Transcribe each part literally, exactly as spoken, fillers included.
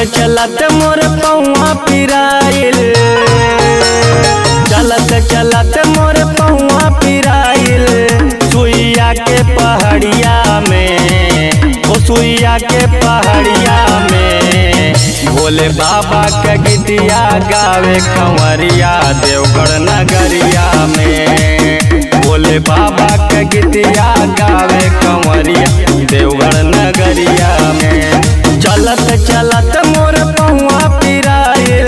चलत मोर पौआ पिराइल, चलत चलत मोर पौआ पिराइल, सुइया के पहाड़िया में, ओ सुइया के पहाड़िया में, भोले बाबा के गीतिया गावे कंवरिया देवगढ़ नगरिया में, भोले बाबा के गीतिया गावे कंवरिया देवगढ़ नगरिया में। चलत चलत मोर पौआ पिराइल,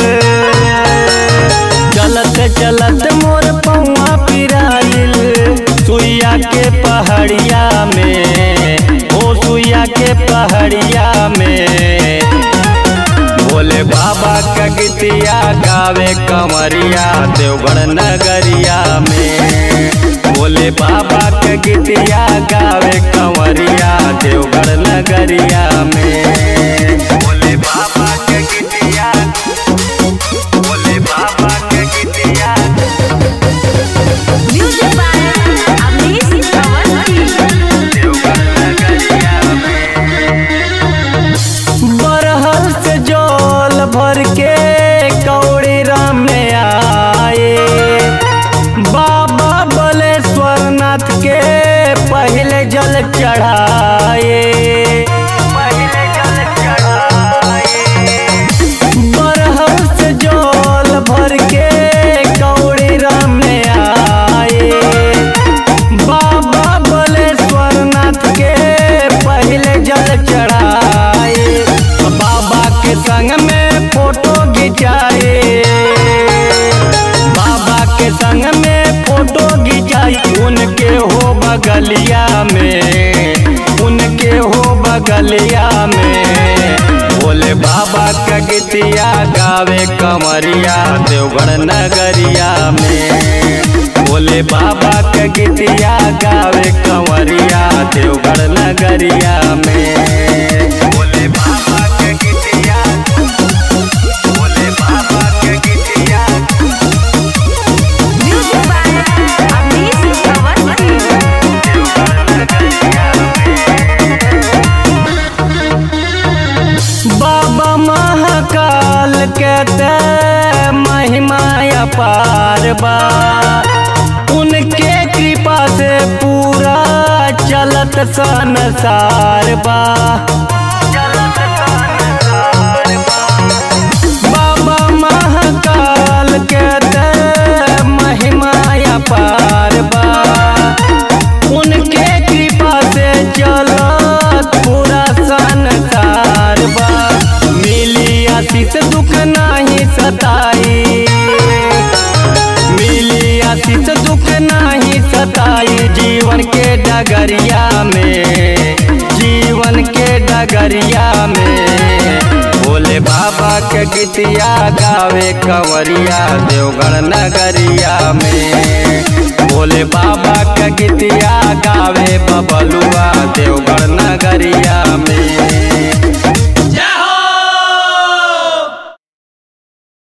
चलत चलत मोर पौआ पिराइल, सुइया के पहाड़िया में, ओ सुइया के पहाड़िया में, भोले बाबा का गीतिया गावे कंवरिया देवगढ़ नगरिया में, भोले बाबा का गीतिया गावे कंवरिया देवगढ़ नगरिया में। भोले बाबा का गीतिया, भोले बाबा का गीतिया। Music by Amrish Awasthi. देवगढ़ नगरिया में बरहल से जल भर के कौड़ी राम में आए, बाबा बलेश्वर नाथ के पहले जल चढ़ाए, पहले जल चढ़ाए, बरहल से जल भर के कौड़ी राम में आए, बाबा बलेश्वर नाथ के पहले जल चढ़ाए, बाबा के संग में फोटो खिंचाए, बाबा के संग में फोटो खिंचाई, उनके हो बगलिया में, उनके हो बगलिया में, भोले बाबा का गीतिया गावे कंवरिया देवगढ़ नगरिया में, भोले बाबा का गीतिया गावे कंवरिया देवगढ़ नगरिया में। भोले बाबा का गीतिया, भोले बाबा का गीतिया। Music by Amrish Awasthi. बाबा महाकाल कहते महिमा अपार बा, उनके कृपा से पूरा चलत संसार बा, चलत संसार बा। बाबा महाकाल कहते महिमा अपार बा, उनके कृपा से चलत पूरा संसार बा, मिली आशीष दुख नाही सताई, मिली आशीष दुख नाही सताई, जीवन के डगरिया में, जीवन के डगरिया में, भोले बाबा के गीतिया गावे कंवरिया देवगढ़ नगरिया में, भोले बाबा का गीतिया गावे बबलुआ देवगढ़ नगरिया में।